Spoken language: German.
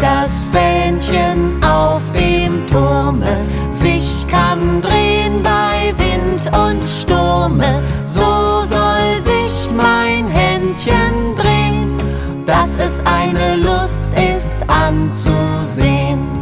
das Fähnchen auf dem Turme sich kann drehen bei Wind und Sturme. So soll sich mein Händchen drehen, dass es eine Lust ist anzusehen.